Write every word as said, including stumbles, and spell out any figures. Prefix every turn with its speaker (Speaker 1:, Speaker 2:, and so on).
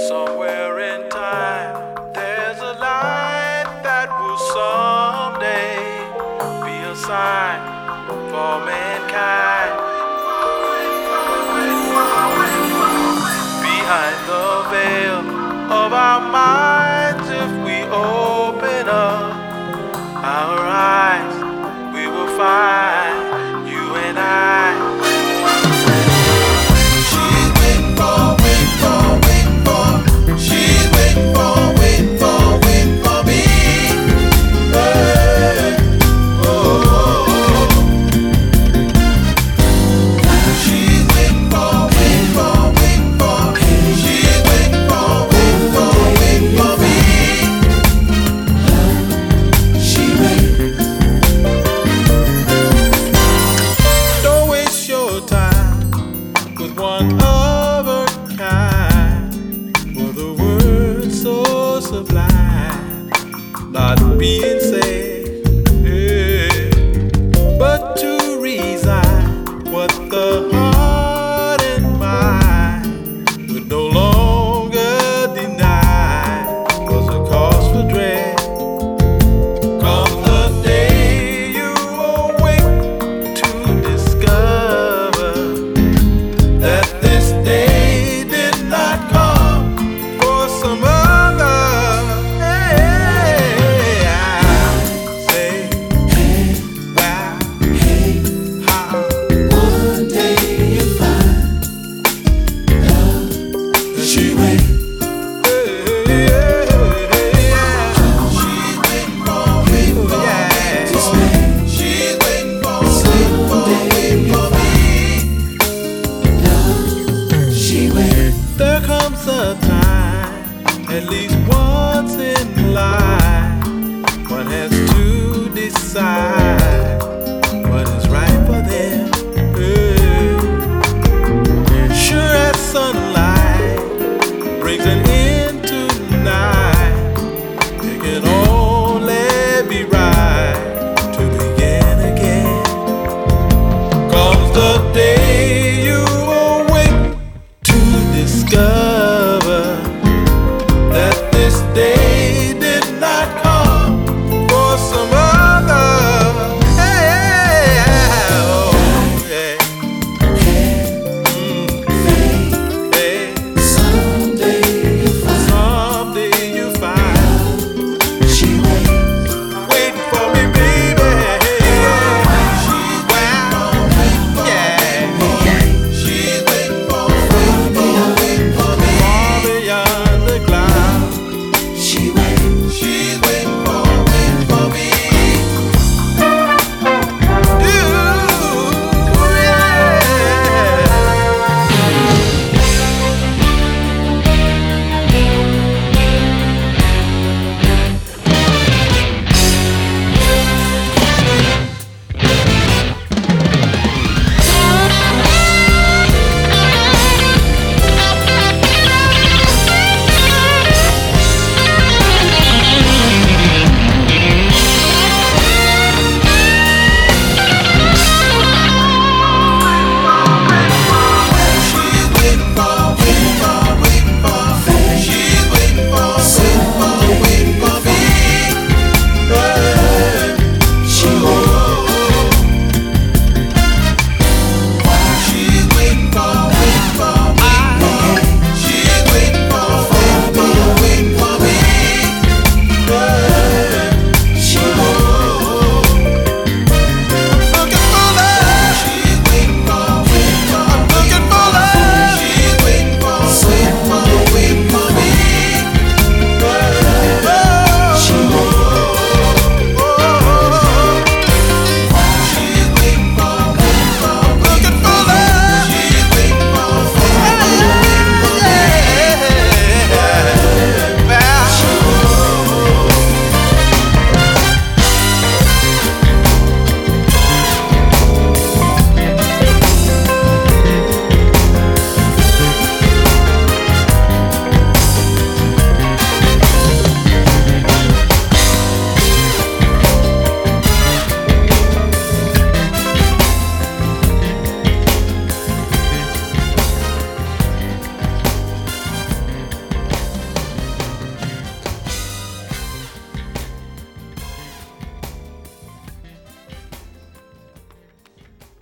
Speaker 1: Somewhere in time, there's a light that will someday be a sign for mankind. Behind the veil of our minds, if we open up our eyes, we will find you and I. One of a kind, for the words so sublime, not being said, yeah, but to resign what the heart and mind would no longer deny was a cause for dread. Comes the day you awake to discover that this day did not come for some other. Hey, I say, hey, wow, hey, how. One day you find love, she waits. Hey, yeah, yeah. She's waiting for me, for yeah. Just wait. She's waiting for me, for me, for me. There comes a time, at least once in life, one has to decide what is right for them. Yeah. Sure as sunlight brings an